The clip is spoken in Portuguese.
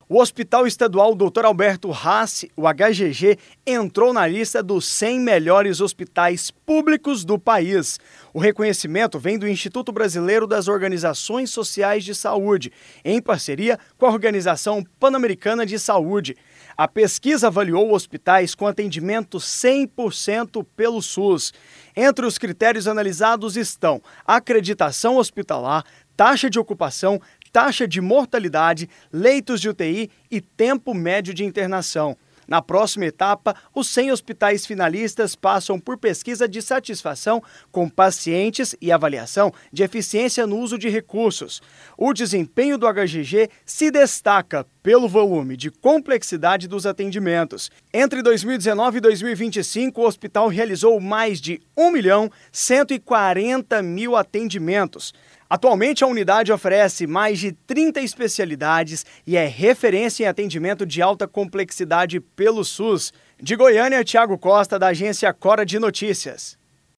O Hospital Estadual Dr. Alberto Rassi, o HGG, entrou na lista dos 100 melhores hospitais públicos do país. O reconhecimento vem do Instituto Brasileiro das Organizações Sociais de Saúde, em parceria com a Organização Pan-Americana de Saúde. A pesquisa avaliou hospitais com atendimento 100% pelo SUS. Entre os critérios analisados estão acreditação hospitalar, taxa de ocupação, taxa de mortalidade, leitos de UTI e tempo médio de internação. Na próxima etapa, os 100 hospitais finalistas passam por pesquisa de satisfação com pacientes e avaliação de eficiência no uso de recursos. O desempenho do HGG se destaca pelo volume de complexidade dos atendimentos. Entre 2019 e 2025, o hospital realizou mais de 1.140.000 atendimentos. Atualmente, a unidade oferece mais de 30 especialidades e é referência em atendimento de alta complexidade pelo SUS. De Goiânia, Thiago Costa, da agência Cora de Notícias.